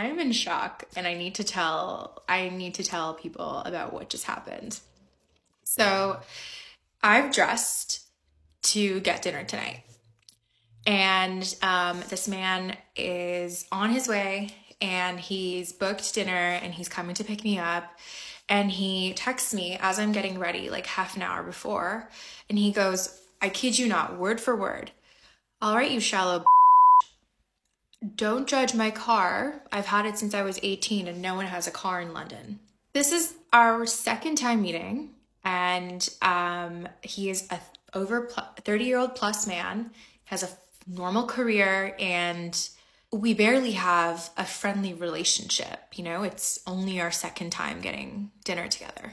I'm in shock and I need to tell people about what just happened. So, I've dressed to get dinner tonight. And this man is on his way and he's booked dinner and he's coming to pick me up. And he texts me as I'm getting ready, like half an hour before. And he goes, I kid you not, word for word. All right, you shallow. Don't judge my car. I've had it since I was 18 and no one has a car in London. This is our second time meeting, and he is a over 30-year-old plus man, has a normal career, and we barely have a friendly relationship. You know, it's only our second time getting dinner together.